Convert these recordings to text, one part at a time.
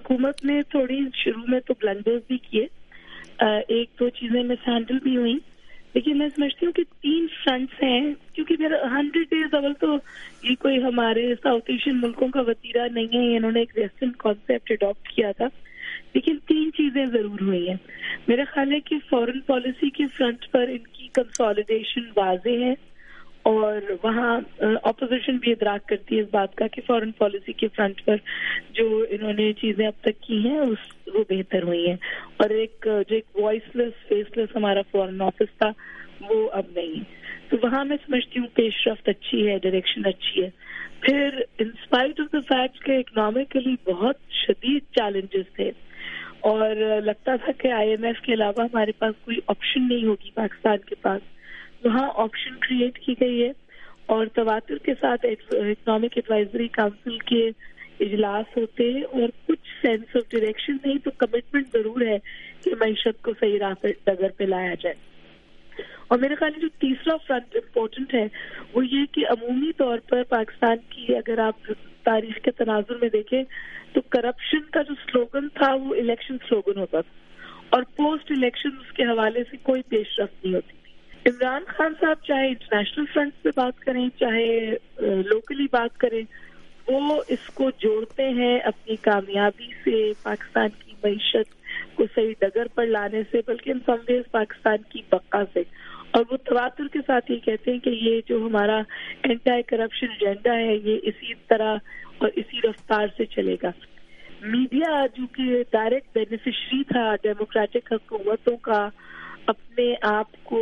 حکومت نے تھوڑی شروع میں تو بلنڈرز بھی کیے, ایک دو چیزیں مس ہینڈل بھی ہوئی, لیکن میں سمجھتی ہوں کہ 3 فرنٹس ہیں, کیونکہ میرا 100 days اول تو یہ کوئی ہمارے ساؤتھ ایشین ملکوں کا وتیرہ نہیں ہے, انہوں نے ایک ویسٹرن کانسیپٹ اڈاپٹ کیا تھا, لیکن 3 چیزیں ضرور ہوئی ہیں. میرا خیال ہے کہ فارن پالیسی کے فرنٹ پر ان کی کنسالیڈیشن واضح ہے, اور وہاں اپوزیشن بھی ادراک کرتی ہے اس بات کا کہ فارن پالیسی کے فرنٹ پر جو انہوں نے چیزیں اب تک کی ہیں وہ بہتر ہوئی ہیں, اور جو ایک وائس لیس فیس لیس ہمارا فارن آفس تھا وہ اب نہیں. تو وہاں میں سمجھتی ہوں پیش رفت اچھی ہے, ڈائریکشن اچھی ہے. پھر انسپائٹ آف دا فیکٹ کہ اکنامکلی بہت شدید چیلنجز تھے, اور لگتا تھا کہ IMF کے علاوہ ہمارے پاس کوئی آپشن نہیں ہوگی پاکستان کے پاس, وہاں آپشن کریٹ کی گئی ہے, اور تواتر کے ساتھ اکنامک ایڈوائزری کاؤنسل کے اجلاس ہوتے ہیں, اور کچھ سینس آف ڈائریکشن نہیں تو کمٹمنٹ ضرور ہے کہ معیشت کو صحیح راہ پہ ڈگر پہ لایا جائے. اور میرے خیال میں جو تیسرا فرنٹ امپورٹنٹ ہے وہ یہ کہ عمومی طور پر پاکستان کی اگر آپ تاریخ کے تناظر میں دیکھیں تو کرپشن کا جو سلوگن تھا وہ الیکشن سلوگن ہوتا تھا, اور پوسٹ الیکشن اس کے حوالے سے کوئی پیش رفت نہیں ہوتی. عمران خان صاحب چاہے انٹرنیشنل فرنٹ پہ بات کریں چاہے لوکلی بات کریں, وہ اس کو جوڑتے ہیں اپنی کامیابی سے, پاکستان کی معیشت کو صحیح ڈگر پر لانے سے, بلکہ ان سم ویز پاکستان کی بقا سے. اور وہ تواتر کے ساتھ یہ کہتے ہیں کہ یہ جو ہمارا اینٹی کرپشن ایجنڈا ہے یہ اسی طرح اور اسی رفتار سے چلے گا. میڈیا جو کہ ڈائریکٹ بینیفیشری تھا ڈیموکریٹک حکومتوں کا, اپنے آپ کو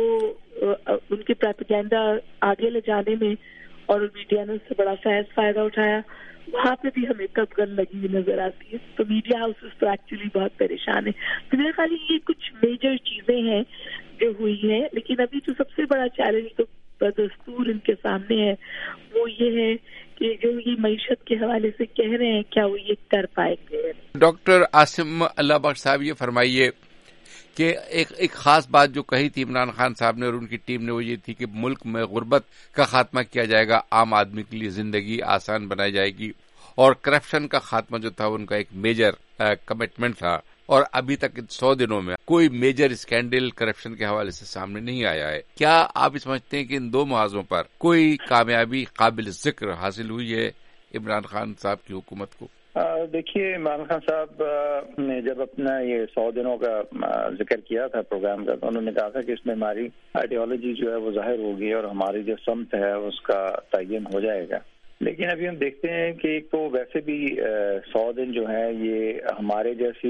ان کے پروپیگنڈا آگے لے جانے میں, اور میڈیا نے اس سے بڑا فائدہ اٹھایا, وہاں پہ بھی ہمیں کب گن لگی ہوئی نظر آتی ہے. تو میڈیا ہاؤسز تو ایکچولی بہت پریشان ہے. تو میرے خیال یہ کچھ میجر چیزیں ہیں جو ہوئی ہیں, لیکن ابھی جو سب سے بڑا چیلنج تو بدستور ان کے سامنے ہے وہ یہ ہے کہ جو یہ معیشت کے حوالے سے کہہ رہے ہیں کیا وہ یہ کر پائیں گے. ڈاکٹر عاصم اللہ بخش صاحب یہ فرمائیے کہ ایک خاص بات جو کہی تھی عمران خان صاحب نے اور ان کی ٹیم نے وہ یہ تھی کہ ملک میں غربت کا خاتمہ کیا جائے گا, عام آدمی کے لیے زندگی آسان بنائی جائے گی, اور کرپشن کا خاتمہ جو تھا ان کا ایک میجر کمٹمنٹ تھا. اور ابھی تک 100 دنوں میں کوئی میجر اسکینڈل کرپشن کے حوالے سے سامنے نہیں آیا ہے. کیا آپ سمجھتے ہیں کہ ان 2 محاذوں پر کوئی کامیابی قابل ذکر حاصل ہوئی ہے عمران خان صاحب کی حکومت کو؟ دیکھیے, عمران خان صاحب نے جب اپنا یہ 100 دنوں کا ذکر کیا تھا پروگرام کا, تو انہوں نے کہا تھا کہ اس میں ہماری آئیڈیالوجی جو ہے وہ ظاہر ہوگی اور ہماری جو سمت ہے اس کا تعین ہو جائے گا. لیکن ابھی ہم دیکھتے ہیں کہ ایک تو ویسے بھی 100 دن جو ہے یہ ہمارے جیسی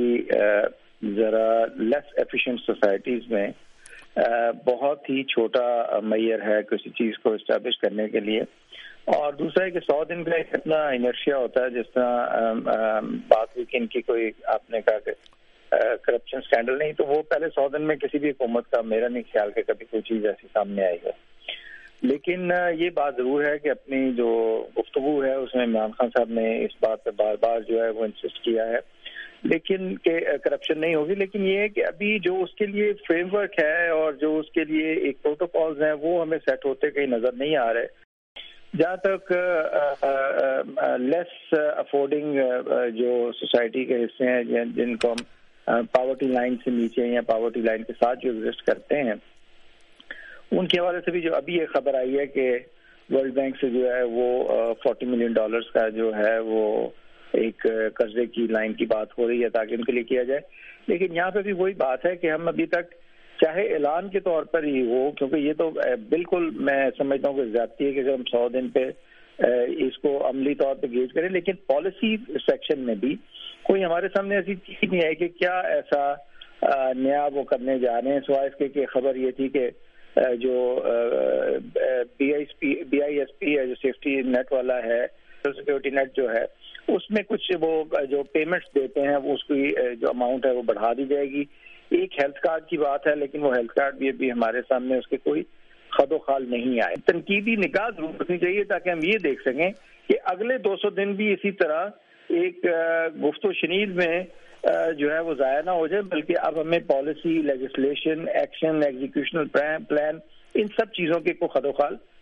ذرا لیس ایفیشینٹ سوسائٹیز میں بہت ہی چھوٹا معیار ہے کسی چیز کو اسٹیبلش کرنے کے لیے. اور دوسرا ہے کہ 100 دن کا ایک اتنا انرشیا ہوتا ہے, جس طرح بات ہوئی کہ ان کی کوئی آپ نے کہا کہ کرپشن اسکینڈل نہیں, تو وہ پہلے 100 دن میں کسی بھی حکومت کا میرا نہیں خیال کہ کبھی کوئی چیز ایسی سامنے آئی ہے. لیکن یہ بات ضرور ہے کہ اپنی جو گفتگو ہے اس میں عمران خان صاحب نے اس بات پہ بار بار جو ہے وہ انسسٹ کیا ہے لیکن کہ کرپشن نہیں ہوگی. لیکن یہ ہے کہ ابھی جو اس کے لیے فریم ورک ہے اور جو اس کے لیے ایک پروٹوکالز ہیں وہ ہمیں سیٹ ہوتے کہیں نظر نہیں آ رہے. جہاں تک لیس افورڈنگ جو سوسائٹی کے حصے ہیں جن کو ہم پاورٹی لائن سے نیچے یا پاورٹی لائن کے ساتھ جو ایگزسٹ کرتے ہیں, ان کے حوالے سے بھی جو ابھی یہ خبر آئی ہے کہ ورلڈ بینک سے جو ہے وہ $40 ملین کا جو ہے وہ ایک قرضے کی لائن کی بات ہو رہی ہے تاکہ ان کے لیے کیا جائے. لیکن یہاں پہ بھی وہی بات ہے کہ ہم ابھی تک چاہے اعلان کے طور پر ہی ہو, کیونکہ یہ تو بالکل میں سمجھتا ہوں کہ زیادتی ہے کہ اگر ہم 100 دن پہ اس کو عملی طور پہ گیج کریں, لیکن پالیسی سیکشن میں بھی کوئی ہمارے سامنے ایسی چیز نہیں ہے کہ کیا ایسا نیا وہ کرنے جا رہے ہیں. سوائے اس کے کہ خبر یہ تھی کہ جو بی آئی ایس پی ہے جو سیفٹی نیٹ والا ہے, سیکورٹی نیٹ جو ہے, اس میں کچھ وہ جو پیمنٹس دیتے ہیں وہ اس کی جو اماؤنٹ ہے وہ بڑھا دی جائے گی. ایک ہیلتھ کارڈ کی بات ہے, لیکن وہ ہیلتھ کارڈ بھی ہمارے سامنے اس کے کوئی خد و خال نہیں آئے. تنقیدی نگاہ ضرور رکھنی چاہیے تاکہ ہم یہ دیکھ سکیں کہ اگلے 200 دن بھی اسی طرح ایک گفت و شنید میں جو ہے وہ ضائع نہ ہو جائے, بلکہ اب ہمیں policy, legislation, action, executional plan, ان سب چیزوں کے کو خد و خال